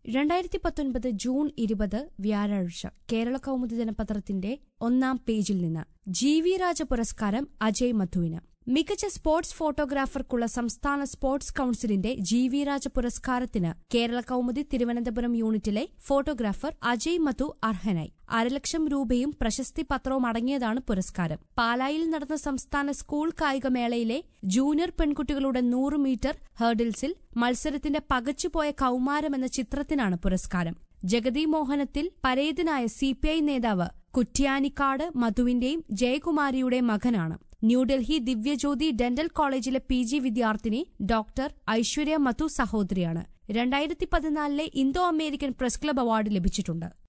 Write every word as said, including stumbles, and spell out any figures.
രണ്ടായിരത്തി പത്തൊൻപത് ജൂൺ ഇരുപത് വ്യാഴാഴ്ച കേരള കൗമുദി ദിനപത്രത്തിന്റെ ഒന്നാം പേജിൽ നിന്ന് ജി വി രാജ പുരസ്കാരം അജയ് മധുവിന്. മികച്ച സ്പോർട്സ് ഫോട്ടോഗ്രാഫർക്കുള്ള സംസ്ഥാന സ്പോർട്സ് കൌൺസിലിന്റെ ജി വി രാജ പുരസ്കാരത്തിന് കേരള കൗമുദി തിരുവനന്തപുരം യൂണിറ്റിലെ ഫോട്ടോഗ്രാഫർ അജയ് മധു അർഹനായി. അരലക്ഷം രൂപയും പ്രശസ്തി പത്രവും അടങ്ങിയതാണ് പുരസ്കാരം. പാലായിൽ നടന്ന സംസ്ഥാന സ്കൂൾ കായികമേളയിലെ ജൂനിയർ പെൺകുട്ടികളുടെ നൂറ് മീറ്റർ ഹേർഡിൽസിൽ മത്സരത്തിന്റെ പകച്ചുപോയ കൌമാരം എന്ന ചിത്രത്തിനാണ് പുരസ്കാരം. ജഗതി മോഹനത്തിൽ പരേതനായ സി പി ഐ നേതാവ് കുറ്റ്യാനിക്കാട് മധുവിന്റെയും ജയകുമാരിയുടെയും മകനാണ്. ന്യൂഡൽഹി ദിവ്യജ്യോതി ഡെന്റൽ കോളേജിലെ പി ജി വിദ്യാർത്ഥിനി ഡോക്ടർ ഐശ്വര്യ മധു സഹോദരിയാണ്. രണ്ടായിരത്തി പതിനാലിലെ Indo American press club award ലഭിച്ചിട്ടുണ്ട്.